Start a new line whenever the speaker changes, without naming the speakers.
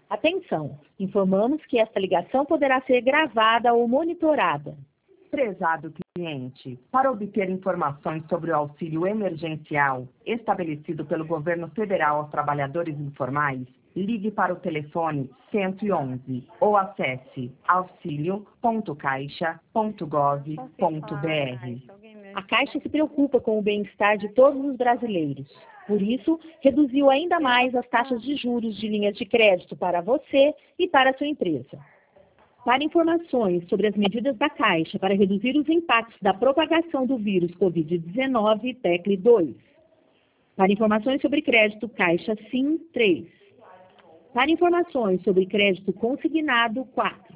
Atenção! Informamos que esta ligação poderá ser gravada ou monitorada.
Prezado cliente, para obter informações sobre o auxílio emergencial estabelecido pelo Governo Federal aos trabalhadores informais, ligue para o telefone 111 ou acesse auxilio.caixa.gov.br.
A Caixa se preocupa com o bem-estar de todos os brasileiros. Por isso, reduziu ainda mais as taxas de juros de linhas de crédito para você e para a sua empresa. Para informações sobre as medidas da Caixa para reduzir os impactos da propagação do vírus Covid-19, tecle 2. Para informações sobre crédito Caixa SIM 3. Para informações sobre crédito consignado 4.